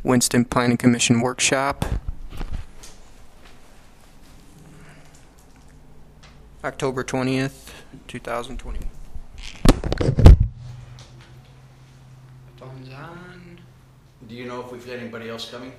Winston Planning Commission workshop. October 20th, 2020. Phone's on. Do you know if we've got anybody else coming?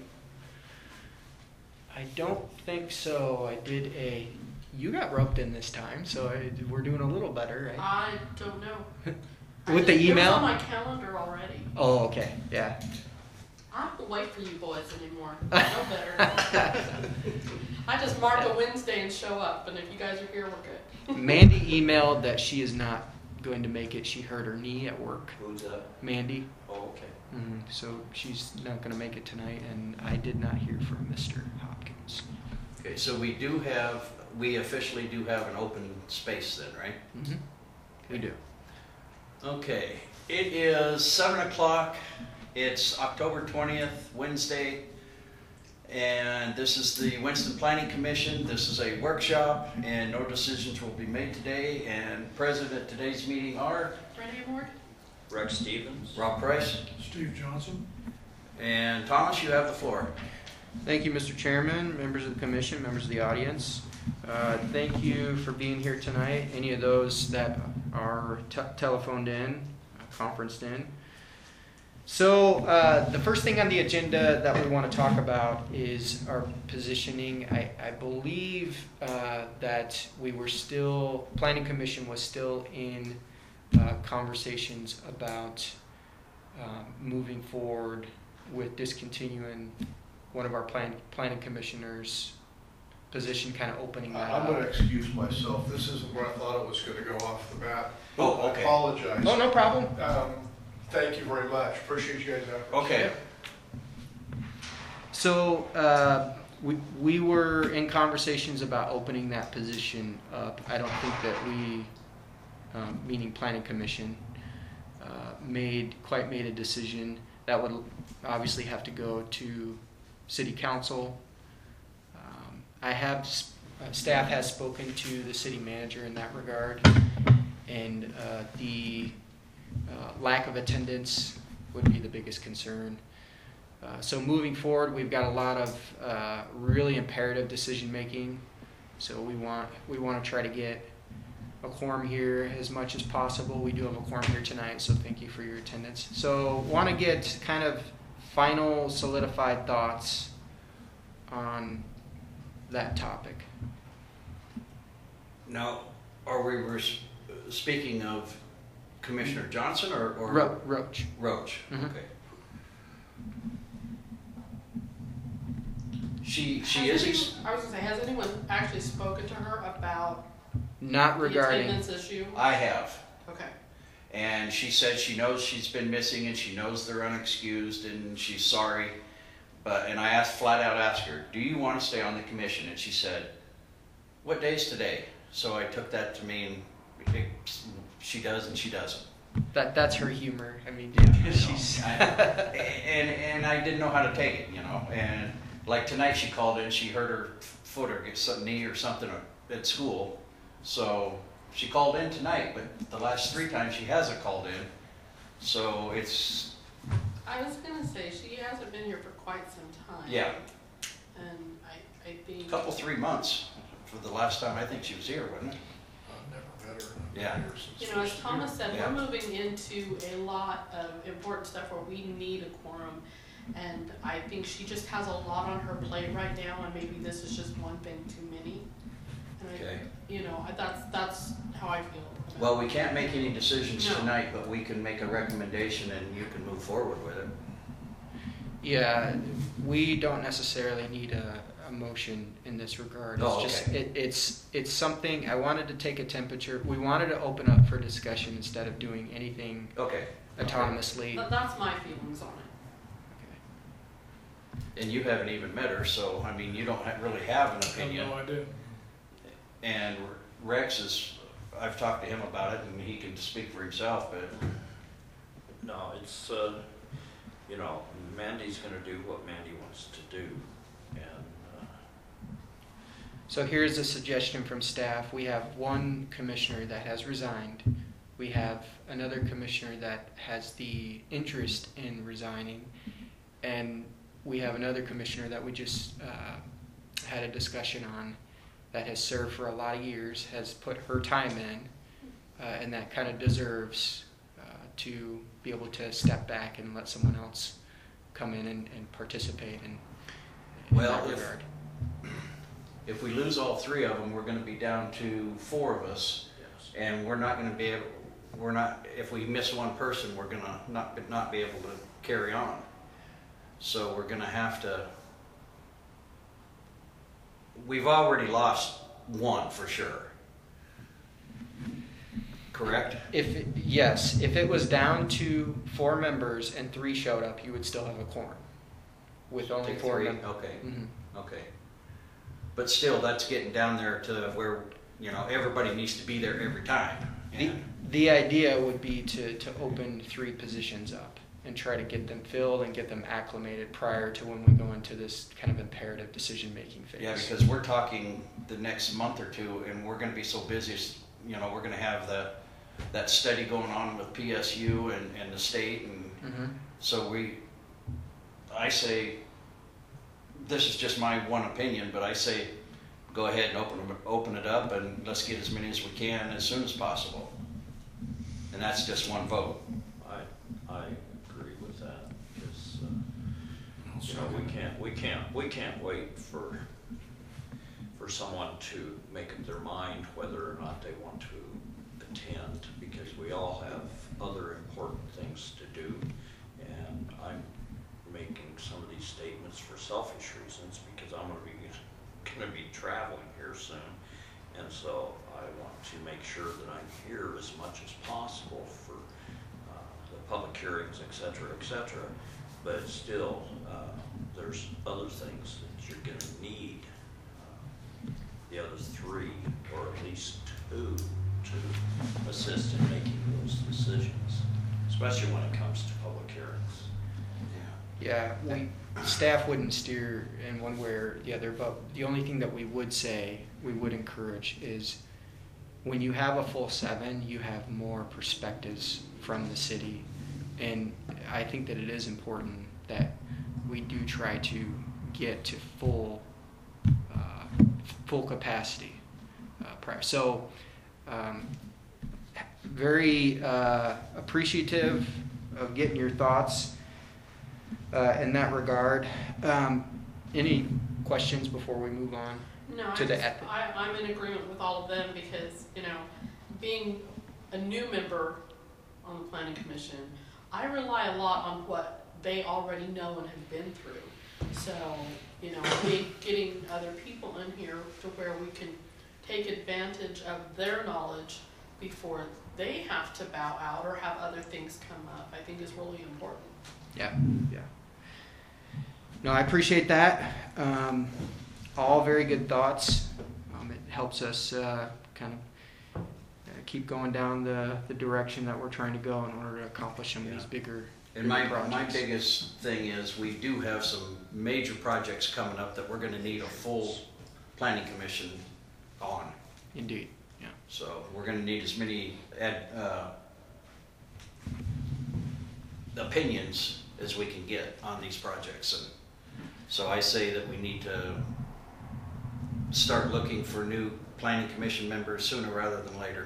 I don't think so. You got roped in this time, so we're doing a little better, right? I don't know. With the email? It was on my calendar already. Oh, okay, yeah. I don't have to wait for you boys anymore. I know better. I just mark a Wednesday and show up, and if you guys are here, we're good. Mandy emailed that she is not going to make it. She hurt her knee at work. Who's that? Mandy. Oh, okay. So she's not going to make it tonight, and I did not hear from Mr. Hopkins. Okay, so we officially do have an open space then, right? Mm-hmm. We do. Okay, it is 7 o'clock. It's October 20th, Wednesday, and this is the Winston Planning Commission. This is a workshop, and no decisions will be made today. And present at today's meeting are Randy Ward? Rex Stevens. Rob Price. Steve Johnson. And Thomas, you have the floor. Thank you, Mr. Chairman, members of the commission, members of the audience. Thank you for being here tonight. Any of those that are telephoned in, conferenced in. So the first thing on the agenda that we want to talk about is our positioning. I believe that Planning Commission was still in conversations about moving forward with discontinuing one of our planning commissioners' position, kind of opening that I'm up. going to excuse myself. This isn't where I thought it was going to go off the bat. Oh, okay. I apologize. Oh, no problem. Thank you very much. Appreciate you guys' efforts. Okay. So we were in conversations about opening that position up. I don't think that we, meaning Planning Commission, made a decision. That would obviously have to go to City Council. Staff has spoken to the city manager in that regard, and the lack of attendance would be the biggest concern. So moving forward, we've got a lot of really imperative decision making. So we want to try to get a quorum here as much as possible. We do have a quorum here tonight, so thank you for your attendance. So want to get kind of final solidified thoughts on that topic. Now, are we speaking of Commissioner Johnson or Roach. Roach? Mhm. Okay. She is. I was going to say, has anyone actually spoken to her about Not regarding. the attendance issue? I have. Okay. And she said she knows she's been missing and she knows they're unexcused and she's sorry. And I flat out asked her, do you want to stay on the commission? And she said, what day is today? So I took that to mean she does and she doesn't. That's her humor. I mean, she's. and I didn't know how to take it, And like tonight she called in, she hurt her foot or get some knee or something at school. So she called in tonight, but the last 3 times she hasn't called in. So it's... I was going to say, she hasn't been here for quite some time. Yeah. And I think... A couple, 3 months for the last time I think she was here, wasn't it? I've never met her. Yeah. as Thomas said, Yeah. we're moving into a lot of important stuff where we need a quorum. And I think she just has a lot on her plate right now, and maybe this is just one thing too many. And Okay. that's how I feel about it. Well, we can't make any decisions No. tonight, but we can make a recommendation and you can move forward with it. Yeah, we don't necessarily need a motion in this regard. It's Oh, just okay. it's something I wanted to take a temperature. We wanted to open up for discussion instead of doing anything Okay. autonomously. That's my feelings on it. And you haven't even met her, so, I mean, you don't really have an I have opinion. no idea. And Rex I've talked to him about it and he can speak for himself, but... No, it's, Mandy's going to do what Mandy wants to do. And So here's a suggestion from staff. We have one commissioner that has resigned. We have another commissioner that has the interest in resigning. And we have another commissioner that we just had a discussion on that has served for a lot of years, has put her time in, and that kind of deserves to be able to step back and let someone else come in and participate in Well, that regard. If we lose all three of them, we're gonna be down to four of us, yes. and we're not gonna be able, if we miss one person, we're gonna not be able to carry on. So we're gonna have to, we've already lost one for sure. Correct? Yes, if it was down to 4 members and 3 showed up, you would still have a quorum with only Take 4 three? members. Okay, Mhm. okay. But still, that's getting down there to where, everybody needs to be there every time. And The idea would be to open 3 positions up and try to get them filled and get them acclimated prior to when we go into this kind of imperative decision-making phase. Yeah, because we're talking the next month or two, and we're gonna be so busy, we're gonna have that study going on with PSU and the state, and Mhm. so I say, this is just my one opinion, but I say, go ahead and open it up, and let's get as many as we can as soon as possible. And that's just one vote. I agree with that, because, we can't wait for someone to make up their mind whether or not they want to attend, because we all have other important things to do. And I'm making some of these statements for selfish reasons, because I'm gonna be traveling here soon. And so I want to make sure that I'm here as much as possible for the public hearings, et cetera, but still, there's other things that you're gonna need the other 3, or at least 2, to assist in making those decisions, especially when it comes to public hearings. Yeah, staff wouldn't steer in one way or the other, but the only thing that we would say, we would encourage is when you have a full 7, you have more perspectives from the city. And I think that it is important that we do try to get to full capacity prior. So very appreciative of getting your thoughts in that regard. Any questions before we move on? No, To the ethic. I'm in agreement with all of them because, being a new member on the planning commission, I rely a lot on what they already know and have been through. So, getting other people in here to where we can take advantage of their knowledge before they have to bow out or have other things come up, I think is really important. Yeah. No, I appreciate that. All very good thoughts. It helps us kind of keep going down the direction that we're trying to go in order to accomplish some of these bigger And my projects. biggest thing is, we do have some major projects coming up that we're gonna need a full planning commission on. Indeed, yeah. So we're gonna need as many opinions as we can get on these projects. And so I say that we need to start looking for new planning commission members sooner rather than later.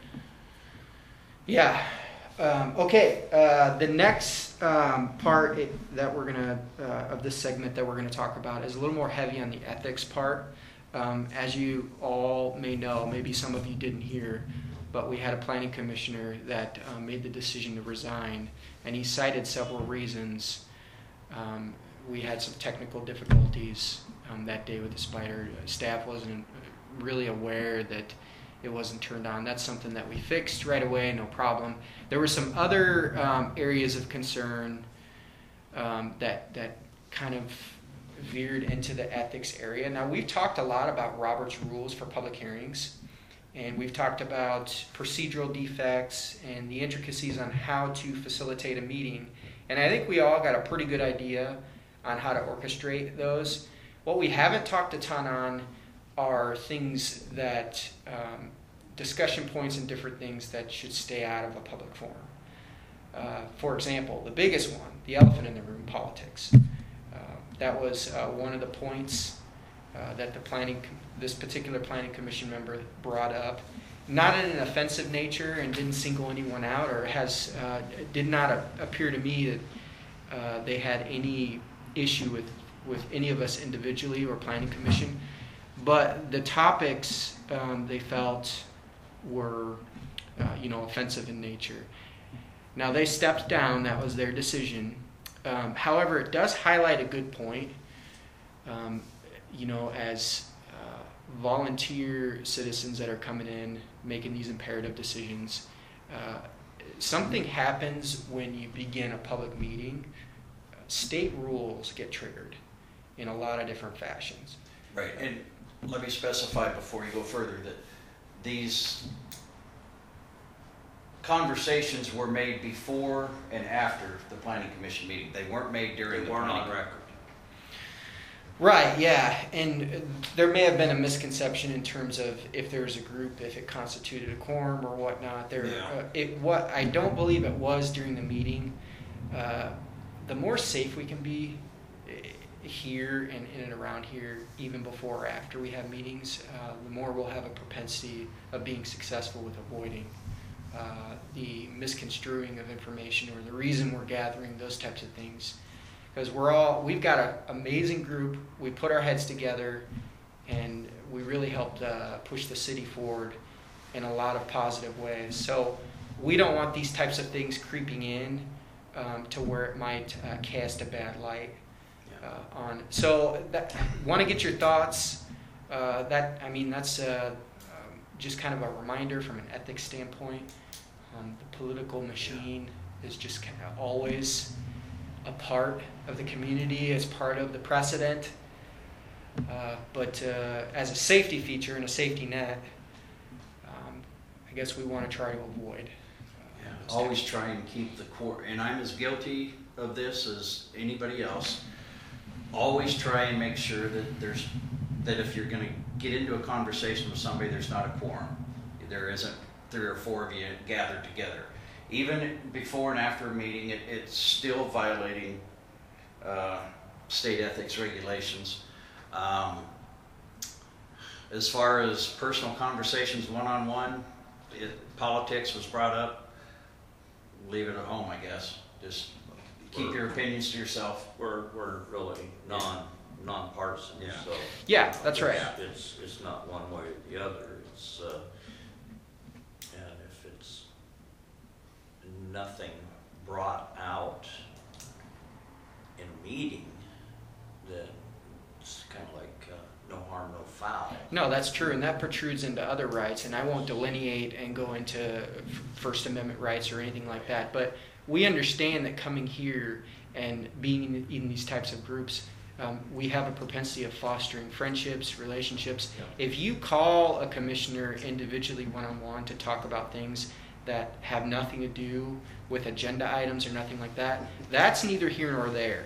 Yeah. Okay. The next part that we're gonna of this segment that we're gonna talk about is a little more heavy on the ethics part. As you all may know, maybe some of you didn't hear, but we had a planning commissioner that made the decision to resign, and he cited several reasons. We had some technical difficulties that day with the spider. Staff wasn't really aware that it wasn't turned on. That's something that we fixed right away, no problem. There were some other areas of concern that kind of veered into the ethics area. Now, we've talked a lot about Robert's rules for public hearings, and we've talked about procedural defects and the intricacies on how to facilitate a meeting. And I think we all got a pretty good idea on how to orchestrate those. What we haven't talked a ton on are things that, discussion points and different things that should stay out of a public forum. For example, the biggest one, the elephant in the room, politics. That was one of the points that this particular planning commission member brought up. Not in an offensive nature, and didn't single anyone out, or did not appear to me that they had any issue with any of us individually or planning commission. But the topics they felt were offensive in nature. Now they stepped down, that was their decision. However, it does highlight a good point. As volunteer citizens that are coming in, making these imperative decisions, something happens when you begin a public meeting. State rules get triggered in a lot of different fashions. Right, and let me specify before you go further that these conversations were made before and after the planning commission meeting. They weren't made during the weren't planning. on record. Right, yeah, and there may have been a misconception in terms of if there was a group, if it constituted a quorum or whatnot. What I don't believe it was during the meeting. The more safe we can be here and in and around here, even before or after we have meetings, the more we'll have a propensity of being successful with avoiding the misconstruing of information or the reason we're gathering, those types of things. Because we've got an amazing group. We put our heads together, and we really helped push the city forward in a lot of positive ways. So we don't want these types of things creeping in to where it might cast a bad light on. So want to get your thoughts. That's just kind of a reminder from an ethics standpoint. The political machine is just kind of always a part of the community, as part of the precedent, but as a safety feature and a safety net, I guess we want to try to avoid. Always try and keep the core, and I'm as guilty of this as anybody else. Always try and make sure that if you're going to get into a conversation with somebody, there's not a quorum. There isn't 3 or 4 of you gathered together. Even before and after a meeting, it's still violating state ethics regulations. As far as personal conversations one-on-one, politics was brought up, leave it at home, I guess. Just keep your opinions to yourself. We're really non-partisan. Yeah. So Yeah, that's right. It's not one way or the other. It's and if it's nothing brought out in a meeting, then it's kind of like no harm, no foul. No, that's true, and that protrudes into other rights, and I won't delineate and go into First Amendment rights or anything like that, but we understand that coming here and being in these types of groups, we have a propensity of fostering friendships, relationships. Yeah. If you call a commissioner individually one-on-one to talk about things that have nothing to do with agenda items or nothing like that, that's neither here nor there.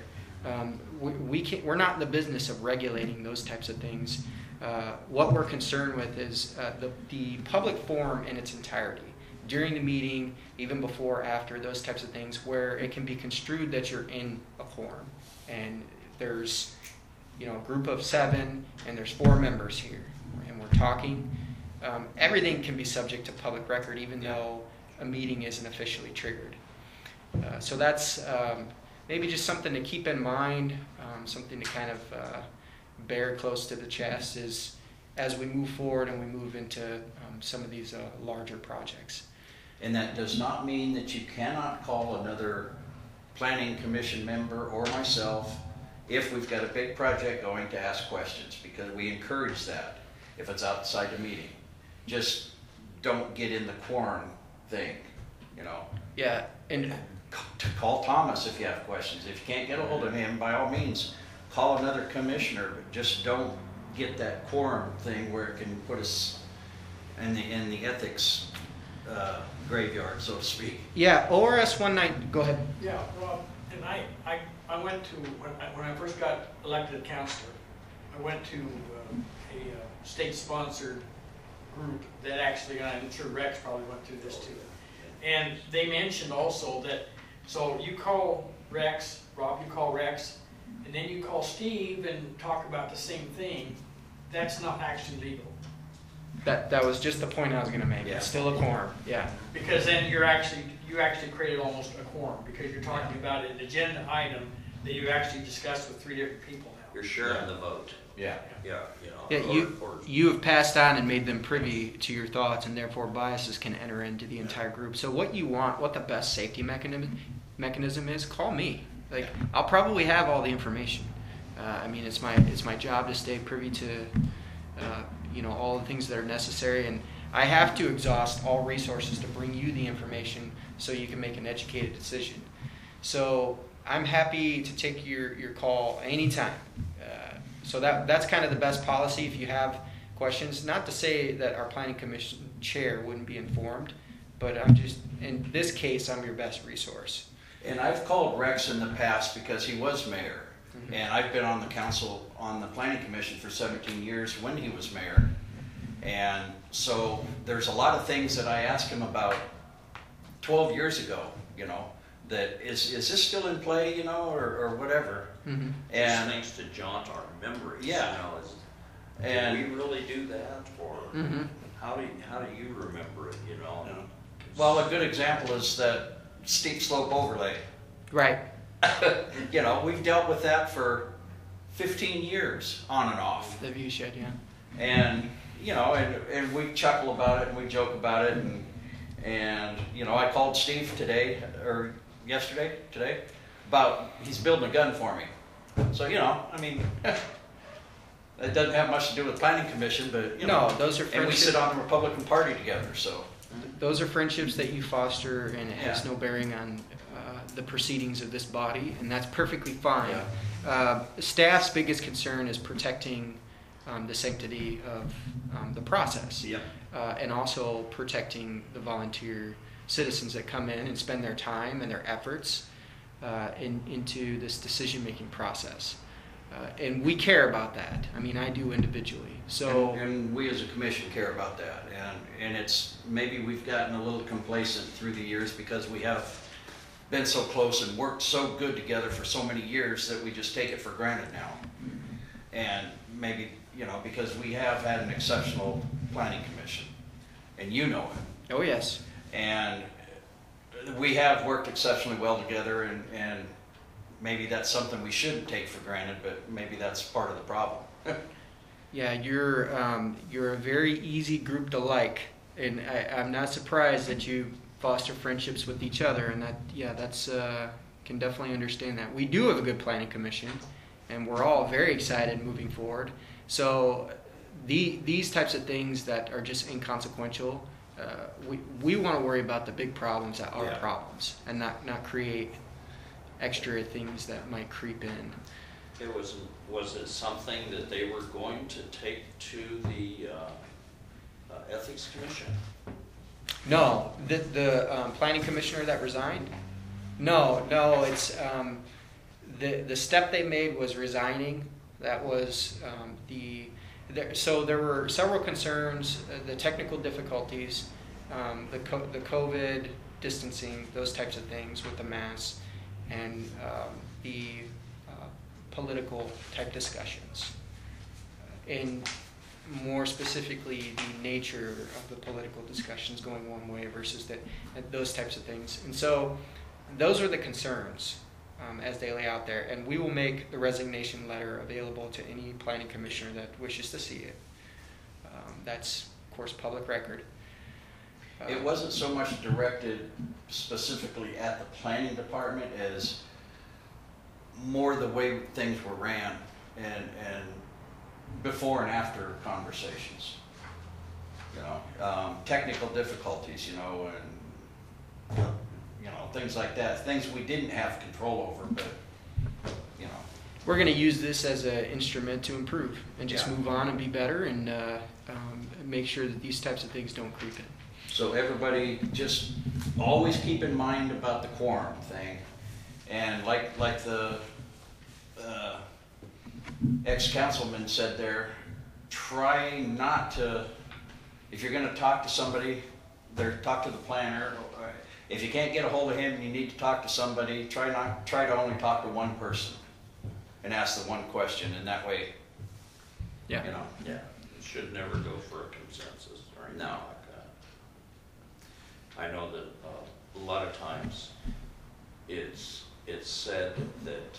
We're not in the business of regulating those types of things. What we're concerned with is the public forum in its entirety. During the meeting, even before, after, those types of things, where it can be construed that you're in a quorum and there's a group of 7 and there's 4 members here and we're talking. Everything can be subject to public record even though a meeting isn't officially triggered. So that's maybe just something to keep in mind, something to kind of bear close to the chest as we move forward and we move into some of these larger projects. And that does not mean that you cannot call another planning commission member or myself if we've got a big project going to ask questions, because we encourage that if it's outside the meeting. Just don't get in the quorum thing, Yeah, and To call Thomas if you have questions. If you can't get a hold of him, by all means, call another commissioner, but just don't get that quorum thing where it can put us in the ethics graveyard, so to speak. yeah, ORS 19. Go ahead. Yeah, well, and I went to, when I first got elected councilor, I went to a state-sponsored group that actually, and I'm sure Rex probably went through this too. And they mentioned also that, so you call Rex, Rob, you call Rex, and and then you call Steve and talk about the same thing, that's not actually legal. That was just the point I was gonna make. Yeah. It's still a quorum, yeah. Because then you actually created almost a quorum, because you're talking about an agenda item that you actually discussed with 3 different people now. You're sharing the vote. Yeah. Yeah, you know. Yeah, or- you have passed on and made them privy to your thoughts, and therefore biases can enter into the entire group. So what you want, what the best safety mechanism is, call me. Like, I'll probably have all the information. I mean, it's my job to stay privy to, all the things that are necessary, and I have to exhaust all resources to bring you the information so you can make an educated decision. So I'm happy to take your call anytime. So that's kind of the best policy if you have questions. Not to say that our planning commission chair wouldn't be informed, but in this case, I'm your best resource. And I've called Rex in the past because he was mayor. Mhm. And I've been on the council, on the planning commission for 17 years when he was mayor. And so there's a lot of things that I asked him about 12 years ago, that is this still in play, or whatever. Mm-hmm. Just And things to jaunt our memories, Yeah. Did And- we really do that, or Mm-hmm. how do you remember it, well, a good example is that steep slope overlay. Right. We've dealt with that for 15 years on and off. The view shed, yeah. And, and we chuckle about it and we joke about it. And I called Steve today, about he's building a gun for me. So, it doesn't have much to do with planning commission, but, No, those are and we friendships. sit on the Republican Party together, so. Those are friendships that you foster, and it has Yeah. no bearing on the proceedings of this body, and that's perfectly fine. Staff's biggest concern is protecting the sanctity of the process, Yeah. and also protecting the volunteer citizens that come in and spend their time and their efforts into this decision-making process. And we care about that. I mean, I do individually. So. And we as a commission care about that. And it's, maybe we've gotten a little complacent through the years because we have been so close and worked so good together for so many years that we just take it for granted now. And maybe, because we have had an exceptional planning commission, and you know it. Oh yes. And we have worked exceptionally well together, and maybe that's something we shouldn't take for granted, but maybe that's part of the problem. Yeah, you're a very easy group to like, and I'm not surprised that you foster friendships with each other, and that's can definitely understand that. We do have a good planning commission, and we're all very excited moving forward. So these types of things that are just inconsequential, we want to worry about the big problems that are problems, and not create extra things that might creep in. Was it something that they were going to take to the ethics commission? No, the planning commissioner that resigned. No, it's the step they made was resigning. That was so there were several concerns, the technical difficulties, the COVID distancing, those types of things with the mask, and the political type discussions, and more specifically the nature of the political discussions going one way versus those types of things. And so those are the concerns as they lay out there, and we will make the resignation letter available to any planning commissioner that wishes to see it. That's of course public record. It wasn't so much directed specifically at the planning department as more the way things were ran and before and after conversations. Technical difficulties, and things like that, things we didn't have control over, but We're going to use this as an instrument to improve and just Yeah. move on and be better, and make sure that these types of things don't creep in. So everybody just always keep in mind about the quorum thing. And like the ex-councilman said there, try not to, if you're going to talk to somebody, talk to the planner. If you can't get a hold of him, you need to talk to somebody. Try to only talk to one person. and ask the one question, and that way, you Yeah. know. Yeah, it should never go for a consensus or anything No. like that. I know that a lot of times it's said that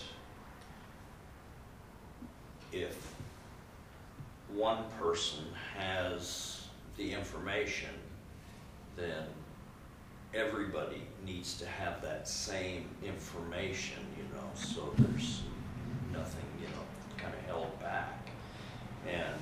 if one person has the information, then everybody needs to have that same information, you know, so there's nothing, you know, kind of held back. And,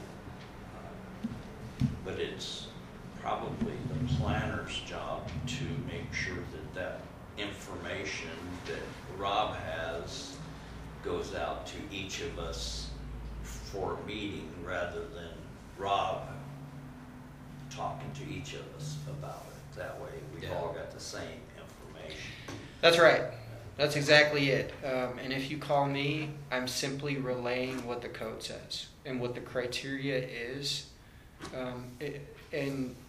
but it's probably the planner's job to make sure that that information that Rob has goes out to each of us for a meeting rather than Rob talking to each of us about it. That way we've Yeah. all got the same information. That's right. That's exactly it. And if you call me, I'm simply relaying what the code says and what the criteria is. And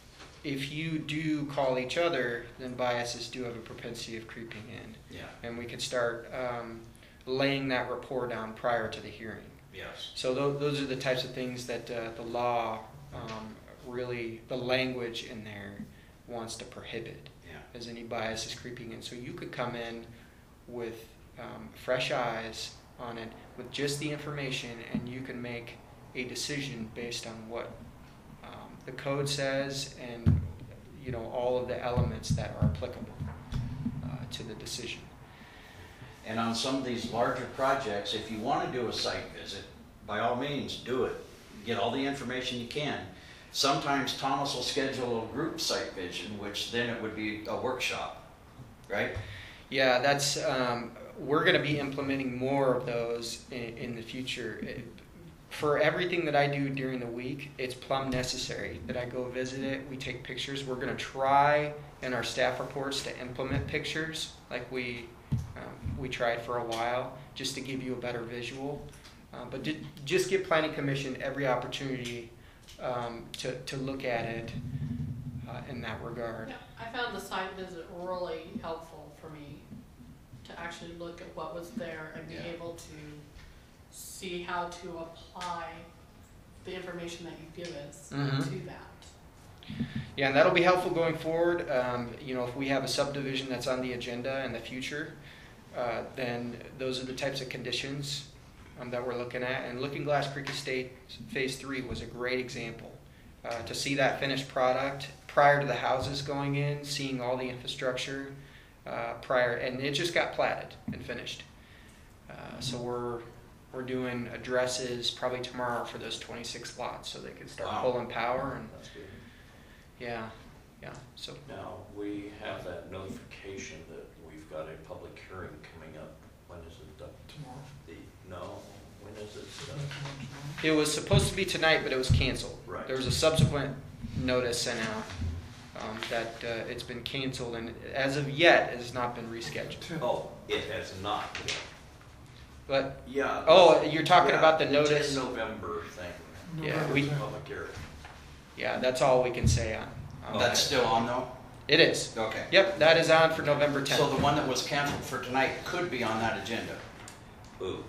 if you do call each other, then biases do have a propensity of creeping in. Yeah. And we could start laying that rapport down prior to the hearing. Yes. So those are the types of things that the law really, the language in there wants to prohibit. Yeah. As any bias is creeping in. So you could come in with fresh eyes on it, with just the information, and you can make a decision based on what the code says and, you know, all of the elements that are applicable to the decision. And on some of these larger projects, if you want to do a site visit, by all means, do it. Get all the information you can. Sometimes Thomas will schedule a group site visit, which then it would be a workshop, right? Yeah, that's we're going to be implementing more of those in the future. For everything that I do during the week, it's plumb necessary that I go visit it. We take pictures. We're going to try in our staff reports to implement pictures like we tried for a while, just to give you a better visual. But just give Planning Commission every opportunity to look at it in that regard. Yeah, I found the site visit really helpful for me to actually look at what was there and be Yeah. able to see how to apply the information that you give us Mhm. to that. Yeah, and that'll be helpful going forward. You know, if we have a subdivision that's on the agenda in the future, then those are the types of conditions that we're looking at. And Looking Glass Creek Estate Phase 3 was a great example. To see that finished product prior to the houses going in, seeing all the infrastructure prior, and it just got platted and finished. So we're doing addresses probably tomorrow for those 26 lots, so they can start Wow. pulling power. And That's good. yeah. So Now, we have that notification that we've got a public hearing coming up. When is it? Tomorrow. When is it? it was supposed to be tonight, but it was canceled. Right. There was a subsequent notice sent out that it's been canceled, and as of yet, it has not been rescheduled. Oh, it has not. But Yeah. oh, you're talking Yeah, about the the notice? 10 November thing. Yeah, we- Public hearing. Yeah, that's all we can say on. That's that. still on though? It is. Okay. Yep, that is on for November 10th. So the one that was canceled for tonight could be on that agenda. Ooh.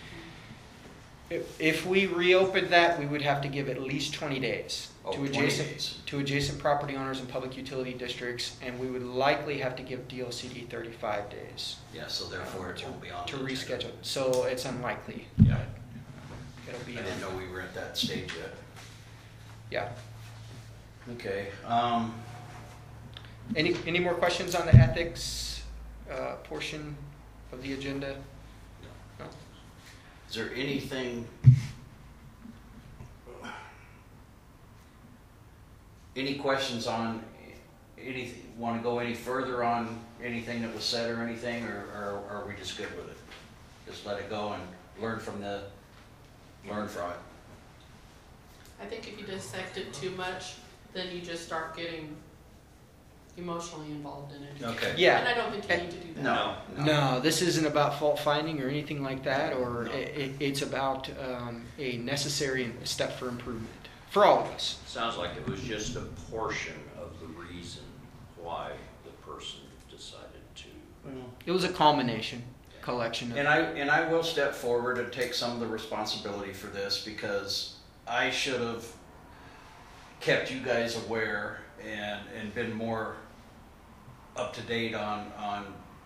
If we reopened that, we would have to give at least 20 days Oh, to 20 adjacent days. to adjacent property owners and public utility districts, and we would likely have to give DOCD 35 days Yeah, so therefore it won't be on to the agenda. reschedule. So it's unlikely. Yeah. It'll be. I didn't know we were at that stage yet. Yeah. Okay, Any more questions on the ethics portion of the agenda? No. is there anything, any questions on anything, want to go any further on anything that was said or anything, or are we just good with it? Just let it go and learn from it. I think if you dissect it too much, then you just start getting emotionally involved in it. Okay. Yeah. And I don't think you need to do that. No. No, this isn't about fault finding or anything like that, or No. it's about a necessary step for improvement for all of us. Sounds like it was just a portion of the reason why the person decided to. It was a culmination collection of. And I will step forward and take some of the responsibility for this, because I should have kept you guys aware and been more up to date on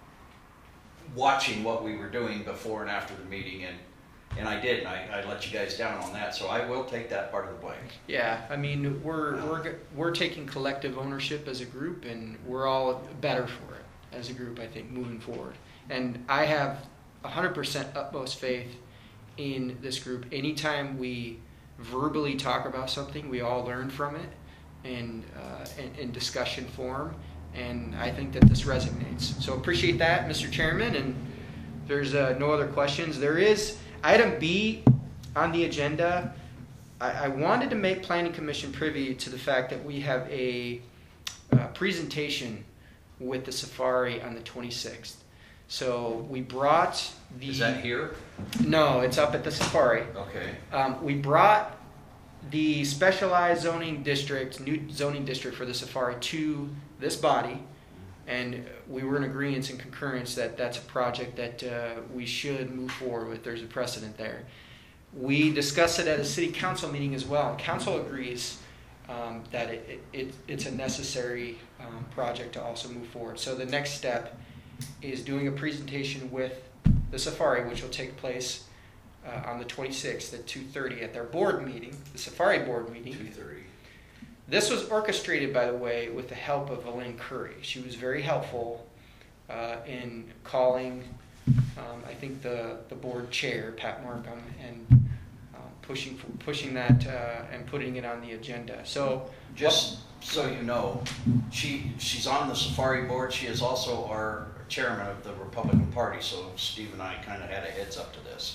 watching what we were doing before and after the meeting, and I did, and I let you guys down on that, so I will take that part of the blame. Yeah, I mean, we're taking collective ownership as a group, and we're all better for it as a group, I think, moving forward. And I have 100% utmost faith in this group. Anytime we verbally talk about something, we all learn from it in discussion form, and I think that this resonates. So appreciate that, Mr. Chairman, and there's no other questions. There is item B on the agenda. I wanted to make Planning Commission privy to the fact that we have a presentation with the safari on the 26th. So we brought the... Is that here? No, it's up at the safari. Okay. We brought the specialized zoning district, new zoning district for the safari to this body, and we were in agreement and concurrence that that's a project that we should move forward with. There's a precedent there. We discussed it at a city council meeting as well, and council agrees that it's a necessary project to also move forward. So the next step is doing a presentation with the safari, which will take place on the 26th at 2:30 at their board meeting, the safari board meeting. 2:30. This was orchestrated, by the way, with the help of Elaine Curry. She was very helpful in calling, I think, the board chair, Pat Markham, and pushing that and putting it on the agenda. So Just so you know, she's on the safari board. She is also our chairman of the Republican Party, so Steve and I kind of had a heads up to this.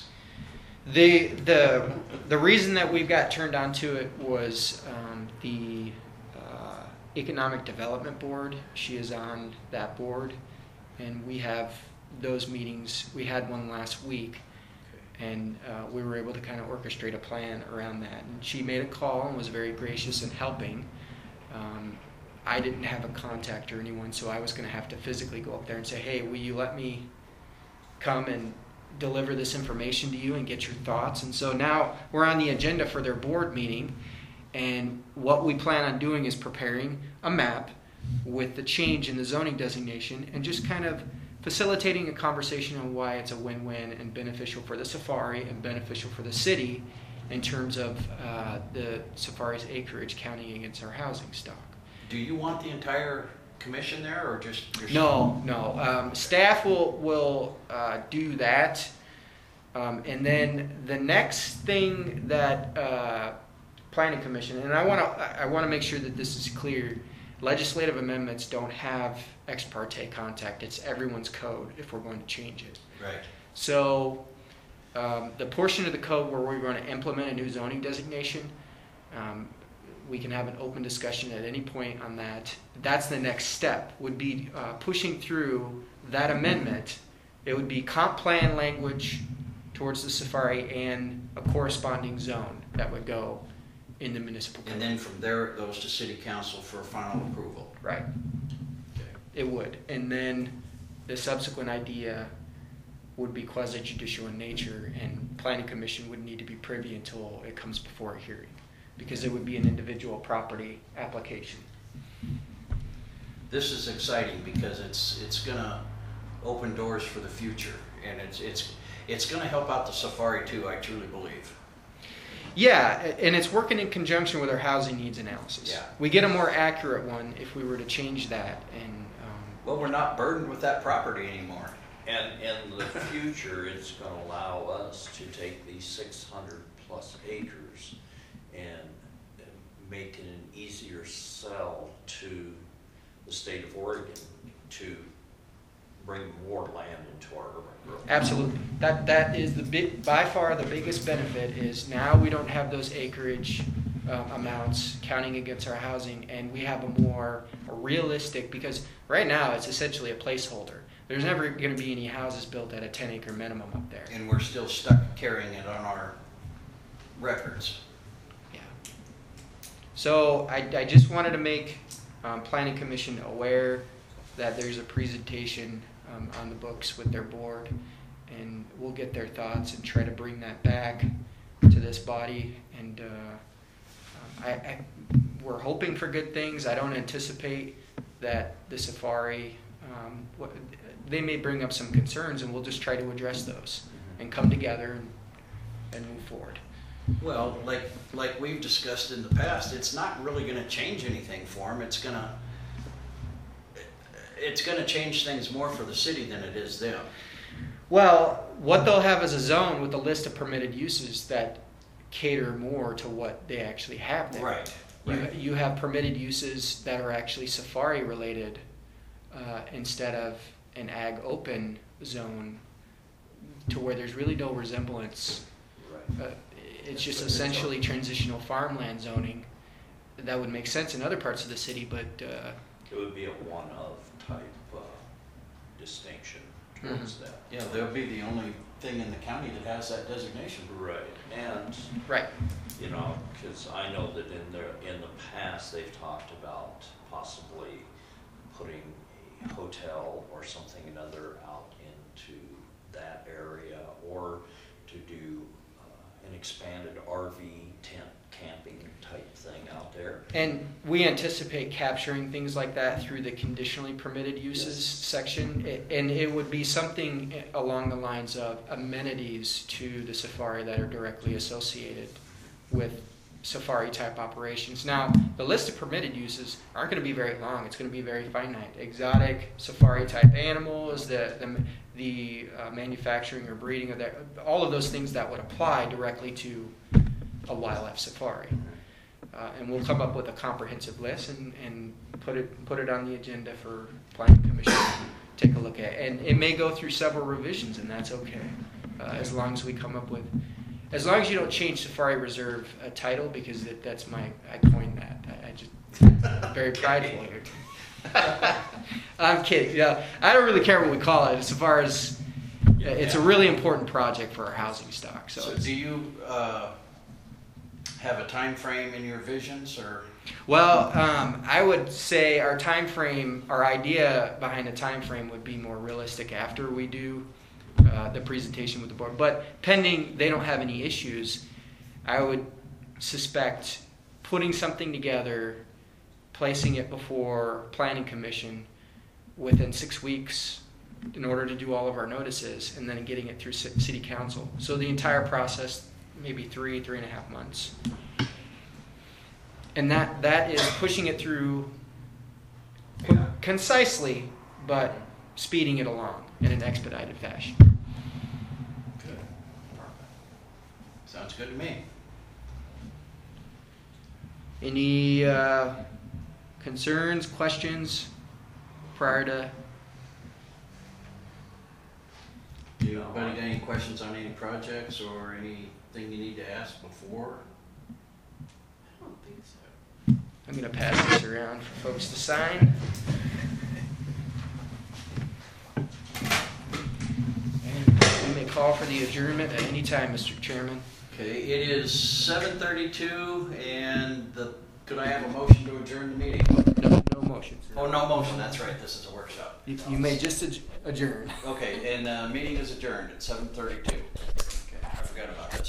The reason that we got turned on to it was the Economic Development Board. She is on that board, and we have those meetings. We had one last week, and we were able to kind of orchestrate a plan around that. And she made a call and was very gracious in helping. I didn't have a contact or anyone, so I was going to have to physically go up there and say, hey, will you let me come and deliver this information to you and get your thoughts? And so now we're on the agenda for their board meeting, and what we plan on doing is preparing a map with the change in the zoning designation and just kind of facilitating a conversation on why it's a win-win and beneficial for the safari and beneficial for the city in terms of the safari's acreage counting against our housing stock. Do you want the entire commission there, or just yourself? No. Staff will do that, and then the next thing that Planning Commission, and I want to make sure that this is clear. Legislative amendments don't have ex parte contact. It's everyone's code if we're going to change it. Right. So the portion of the code where we're going to implement a new zoning designation, we can have an open discussion at any point on that. That's the next step, would be pushing through that amendment. It would be comp plan language towards the safari and a corresponding zone that would go in the municipal code. And then from there, it goes to city council for final approval. Right. Okay. It would. And then the subsequent idea would be quasi-judicial in nature, and Planning Commission would need to be privy until it comes before a hearing, because it would be an individual property application. This is exciting because it's gonna open doors for the future, and it's gonna help out the safari too, I truly believe. Yeah, and it's working in conjunction with our housing needs analysis. Yeah. We get a more accurate one if we were to change that. And Well, we're not burdened with that property anymore. And in the future, it's going to allow us to take these 600 plus acres and make it an easier sell to the state of Oregon to bring more land into our urban growth. absolutely, that is by far the biggest benefit. Is now we don't have those acreage amounts counting against our housing, and we have a realistic, because right now it's essentially a placeholder. There's never going to be any houses built at a 10-acre minimum up there. And we're still stuck carrying it on our records. Yeah. So I just wanted to make Planning Commission aware that there's a presentation on the books with their board, and we'll get their thoughts and try to bring that back to this body. And we're hoping for good things. I don't anticipate that the safari, they may bring up some concerns, and we'll just try to address those and come together and move forward. Well, like we've discussed in the past, it's not really going to change anything for them. It's going to change things more for the city than it is them. Well, what they'll have is a zone with a list of permitted uses that cater more to what they actually have there. Right. You have permitted uses that are actually safari related instead of an ag open zone, to where there's really no resemblance. Right. It's just essentially transitional farmland zoning. That would make sense in other parts of the city, but It would be a one-of type distinction towards that. Yeah, they'll be the only thing in the county that has that designation. Right, and, right. you know, because I know that in the past, they've talked about possibly putting a hotel or something another out into that area, or to do an expanded RV tent camping type thing out there. And we anticipate capturing things like that through the conditionally permitted uses Yes. section. And it would be something along the lines of amenities to the safari that are directly associated with safari type operations. Now, the list of permitted uses aren't going to be very long. It's going to be very finite. Exotic safari type animals, the manufacturing or breeding of that, all of those things that would apply directly to a wildlife safari. And we'll come up with a comprehensive list and put it on the agenda for Planning Commission to take a look at. And it may go through several revisions, and that's okay, as long as we come up with, as long as you don't change Safari Reserve title, because I coined that. I just very prideful here. I'm kidding. Yeah, I don't really care what we call it, as far as it's a really important project for our housing stock. So do you have a time frame in your visions, or? Well, I would say our time frame, our idea behind the time frame would be more realistic after we do the presentation with the board. But pending they don't have any issues, I would suspect putting something together, placing it before Planning Commission within 6 weeks in order to do all of our notices, and then getting it through City Council. So the entire process, maybe 3.5 months. And that is pushing it through concisely, but speeding it along in an expedited fashion. Good. Sounds good to me. Any concerns, prior to? Do you anybody got any questions on any projects or anything you need to ask before? I don't think so. I'm going to pass this around for folks to sign. And we may call for the adjournment at any time, Mr. Chairman. Okay, it is 7:32, and could I have a motion to adjourn the meeting? No motions. Oh, no motion, that's right, this is a workshop. You may just adjourn. Okay, and meeting is adjourned at 7:32. Okay, I forgot about this.